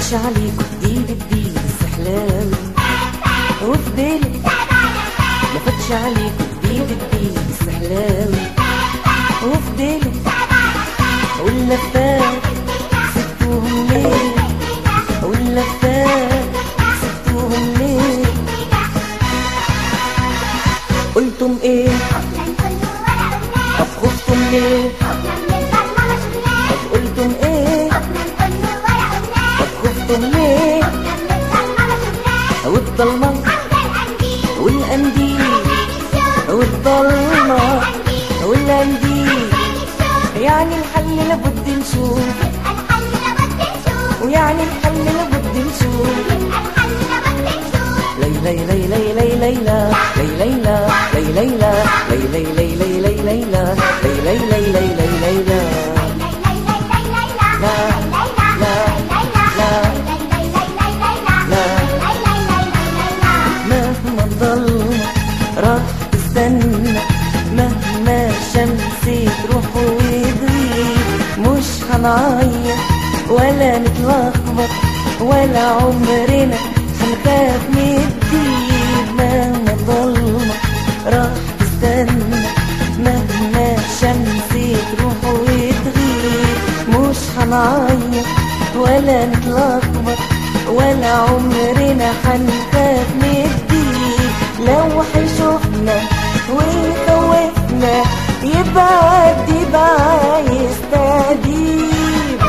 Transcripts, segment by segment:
فاتش عليك جديد السحلاوي وفي بالي، ما فاتش عليك جديد السحلاوي وفي بالي، واللفات سبتوهم ليه، واللفات سبتوهم ليه، قلتم ايه؟ طب خفتم ليه؟ طب قلتم ايه؟ طب خفتم ليه؟ والضلمة والقنديل، والضلمة والقنديل، يعني الحل لابد نشوف، ويعني الحل لابد نشوف. ليلى ليلى ليلى ليلى ليلى ليلى ليلى ليلى ليلى ليلى ليلى ليلى ليلى لا لا لا لا، مهما الضلمة راح تستنى، مهما شمسي تروح وتغيب، مش هنعيط ولا نتلخبط ولا عمرنا هنخاف من الديب. مهما الضلمة راح تستنى، مهما شمسي تروح وتغيب، مش هنعيط ولا نتلخبط ولا عمرنا هنخاف من الديب. لو هيشوفنا ويخوفنا يبعد عايز تأديب،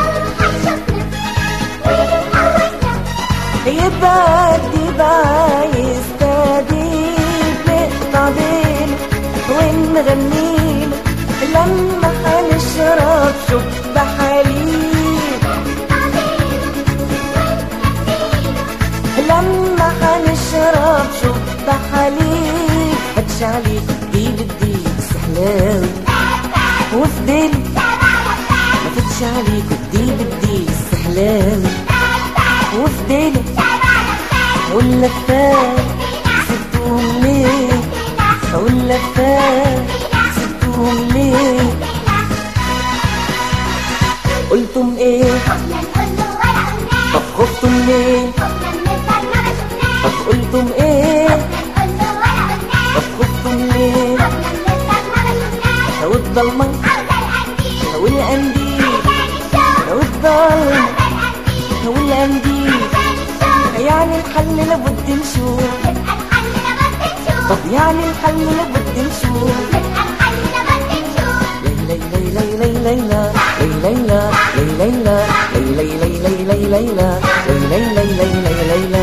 يبعد عايز تأديب، نقطع ديله ونغنيله لما هنشرب شوب حليب، لما هنشرب شوب حليب. فاتش عليك جديد السحلاوي وفي بالي، ما فاتش عليك جديد السحلاوي وفي بالي، واللفات سبتوهم ليه، واللفات سبتوهم ليه، قلتم ايه؟ طب خفتم ليه؟ طب قلتم ايه؟ طب خفتم ليه؟ والضلمة والقنديل، والضلمة والقنديل، يعني الحل لابد نشوف، طب يعني الحل لابد نشوف. ليلى ليلى ليلى ليلى ليلى ليلى ليلى ليلى ليلى ليلى ليلى ليلى ليلى ليلى